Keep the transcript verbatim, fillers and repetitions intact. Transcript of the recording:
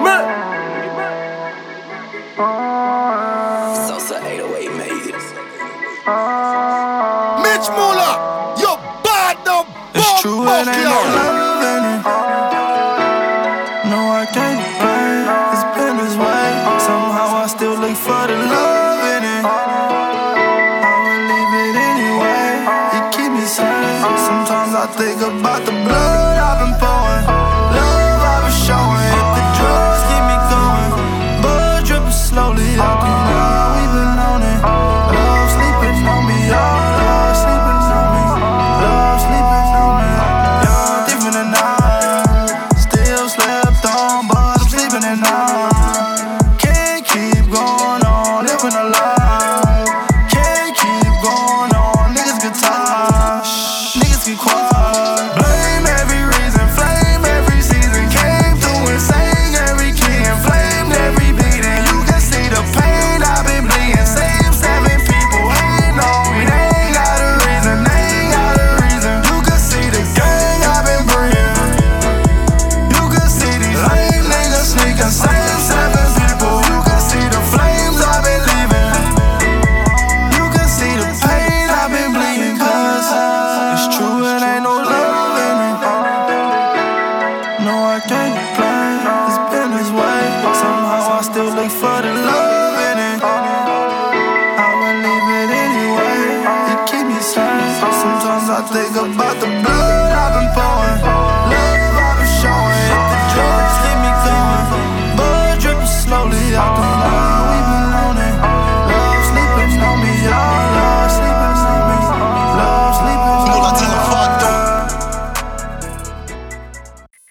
Sosa eight oh eight made it. Mitch Muller, you bad now. It's true, it ain't no love in it. No, I can't complain. It's been this way. Somehow I still look for the love in it. I would leave it anyway. It keep me sane. Sometimes I think about the blood I've been pouring, love I've been showing. If the drugs keep me going, blood dripping slowly up the night. We've been on it. Love sleeping on me, y'all. Love sleeping on me. Love sleeping on me. Young, different than I. Still slept on, but I'm sleeping at night. Can't keep going on, living a lie. Can't keep going on, niggas get tired. Niggas get quiet. Blame every reason, flame every season. Came through and sang every key and flamed every beat. And you can see the pain I've been bleeding. Same seven people hating on me. They ain't got a reason, they ain't got a reason. You can see the gang I've been breathing. You can see these lame niggas sneaking. Same seven people. You can see the flames I've been leaving. You can see the pain I've been bleeding. Cause it's true, it ain't no love in it. No, I can't complain. It's been this way. Somehow I still look for the love in it. I would leave it anyway. It keep me sane. Sometimes I think about the blood I've been pouring,